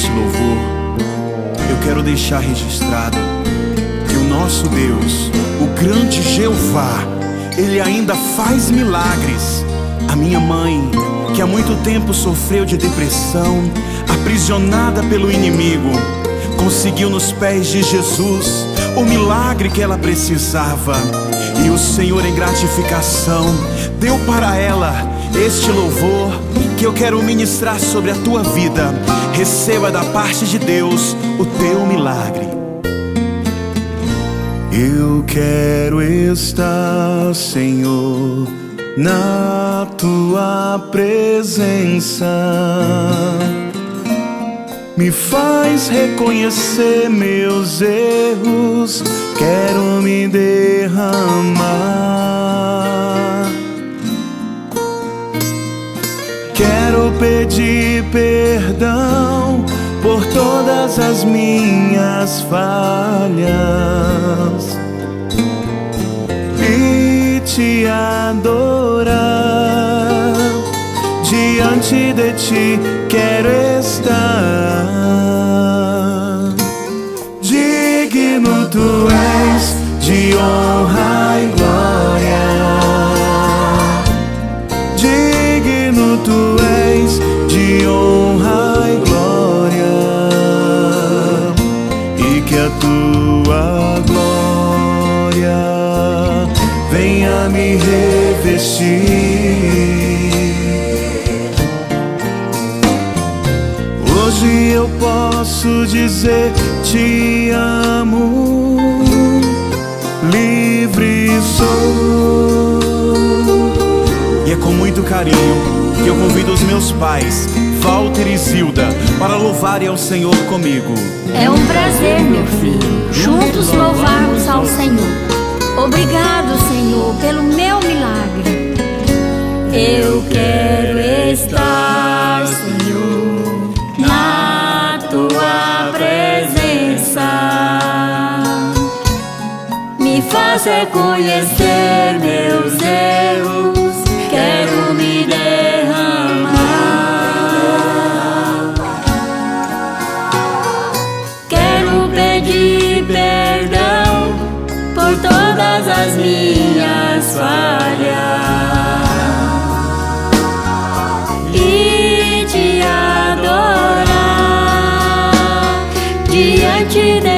deste louvor, eu quero deixar registrado que o nosso Deus, o grande Jeová, Ele ainda faz milagres. A minha mãe, que há muito tempo sofreu de depressão, aprisionada pelo inimigo, conseguiu nos pés de Jesus o milagre que ela precisava. E o Senhor, em gratificação, deu para ela este louvor que eu quero ministrar sobre a tua vida. Receba da parte de Deus o teu milagre. Eu quero estar, Senhor, na tua presença. Me faz reconhecer meus erros, quero me derramar. Quero pedir perdão por todas as minhas falhas e te adorar. Diante de ti quero estar. Digno tu és de honra e glória. Digno tu és de honra e glória. E que a tua glória venha me revestir. Hoje eu posso dizer te amo, livre sou. E é com muito carinho que eu convido os meus pais, Walter e Zilda, para louvarem ao Senhor comigo. É um prazer, meu filho, juntos louvarmos ao Senhor. Obrigado, Senhor, pelo meu milagre. Eu quero estar, Senhor, na tua presença. Me faz reconhecer meus erros, quero me derramar. Quero pedir perdão por todas as minhas falhas e te adorar diante de